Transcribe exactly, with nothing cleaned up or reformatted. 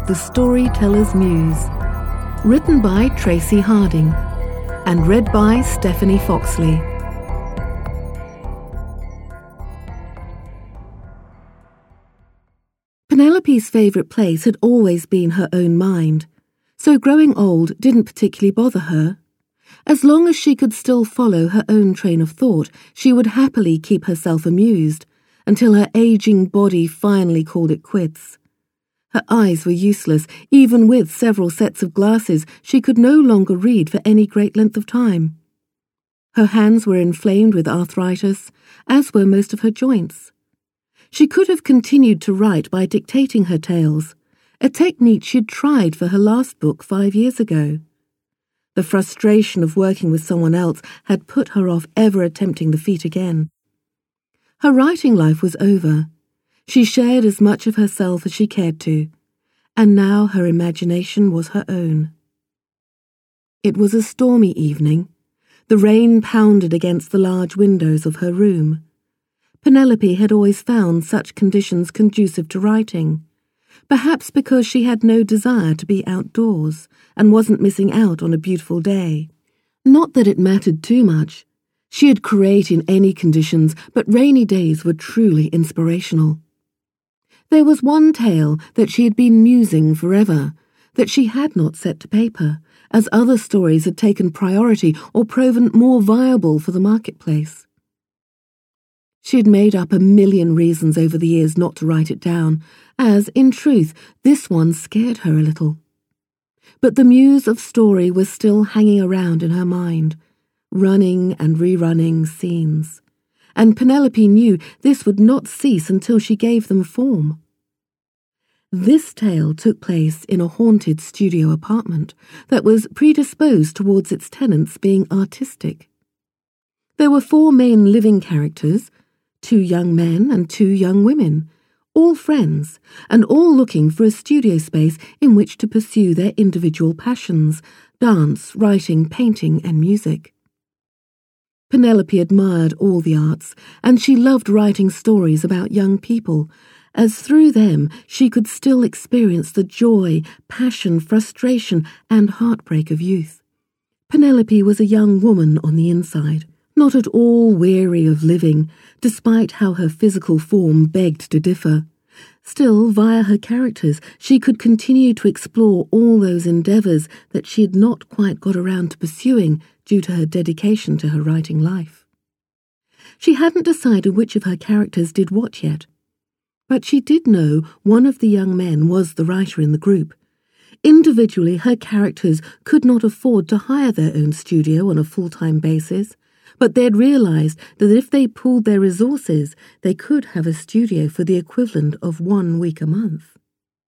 The Storyteller's Muse, written by Tracy Harding and read by Stephanie Foxley. Penelope's favourite place had always been her own mind, so growing old didn't particularly bother her. As long as she could still follow her own train of thought, she would happily keep herself amused, until her ageing body finally called it quits. Her eyes were useless. Even with several sets of glasses, she could no longer read for any great length of time. Her hands were inflamed with arthritis, as were most of her joints. She could have continued to write by dictating her tales, a technique she'd tried for her last book five years ago. The frustration of working with someone else had put her off ever attempting the feat again. Her writing life was over. She shared as much of herself as she cared to, and now her imagination was her own. It was a stormy evening. The rain pounded against the large windows of her room. Penelope had always found such conditions conducive to writing, perhaps because she had no desire to be outdoors and wasn't missing out on a beautiful day. Not that it mattered too much. She'd create in any conditions, but rainy days were truly inspirational. There was one tale that she had been musing forever, that she had not set to paper, as other stories had taken priority or proven more viable for the marketplace. She had made up a million reasons over the years not to write it down, as, in truth, this one scared her a little. But the muse of story was still hanging around in her mind, running and rerunning scenes, and Penelope knew this would not cease until she gave them form. This tale took place in a haunted studio apartment that was predisposed towards its tenants being artistic. There were four main living characters, two young men and two young women, all friends, and all looking for a studio space in which to pursue their individual passions, dance, writing, painting, and music. Penelope admired all the arts, and she loved writing stories about young people, as through them she could still experience the joy, passion, frustration, and heartbreak of youth. Penelope was a young woman on the inside, not at all weary of living, despite how her physical form begged to differ. Still, via her characters, she could continue to explore all those endeavours that she had not quite got around to pursuing due to her dedication to her writing life. She hadn't decided which of her characters did what yet, but she did know one of the young men was the writer in the group. Individually, her characters could not afford to hire their own studio on a full-time basis, but they'd realised that if they pooled their resources, they could have a studio for the equivalent of one week a month.